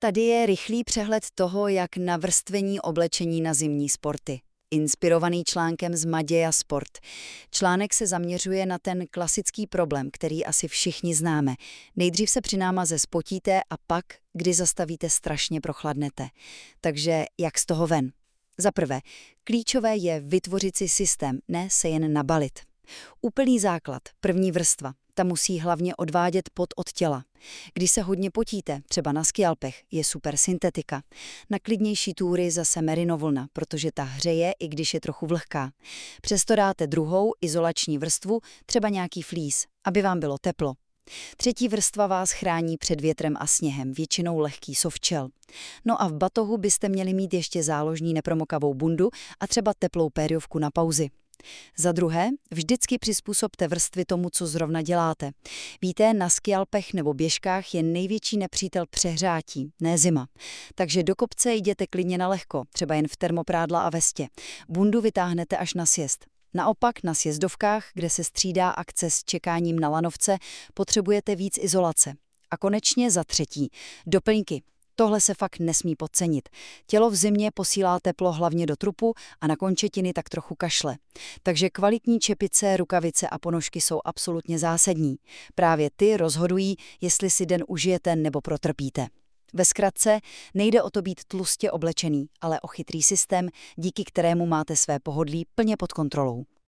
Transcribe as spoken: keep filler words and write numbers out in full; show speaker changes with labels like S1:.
S1: Tady je rychlý přehled toho, jak navrstvení oblečení na zimní sporty. Inspirovaný článkem z Maděja Sport. Článek se zaměřuje na ten klasický problém, který asi všichni známe. Nejdřív se při námaze spotíte a pak, kdy zastavíte, strašně prochladnete. Takže jak z toho ven? Za prvé, klíčové je vytvořit si systém, ne se jen nabalit. Úplný základ, první vrstva, ta musí hlavně odvádět pot od těla. Když se hodně potíte, třeba na skialpech, je super syntetika. Na klidnější túry zase merinovlna, protože ta hřeje, i když je trochu vlhká. Přesto dáte druhou, izolační vrstvu, třeba nějaký flíz, aby vám bylo teplo. Třetí vrstva vás chrání před větrem a sněhem, většinou lehký softshell. No a v batohu byste měli mít ještě záložní nepromokavou bundu a třeba teplou périovku na pauzy. Za druhé, vždycky přizpůsobte vrstvy tomu, co zrovna děláte. Víte, na skialpech nebo běžkách je největší nepřítel přehřátí, ne zima. Takže do kopce jděte klidně na lehko, třeba jen v termoprádla a vestě. Bundu vytáhnete až na sjezd. Naopak na sjezdovkách, kde se střídá akce s čekáním na lanovce, potřebujete víc izolace. A konečně za třetí, doplňky. Tohle se fakt nesmí podcenit. Tělo v zimě posílá teplo hlavně do trupu a na končetiny tak trochu kašle. Takže kvalitní čepice, rukavice a ponožky jsou absolutně zásadní. Právě ty rozhodují, jestli si den užijete nebo protrpíte. Ve zkratce, nejde o to být tlustě oblečený, ale o chytrý systém, díky kterému máte své pohodlí plně pod kontrolou.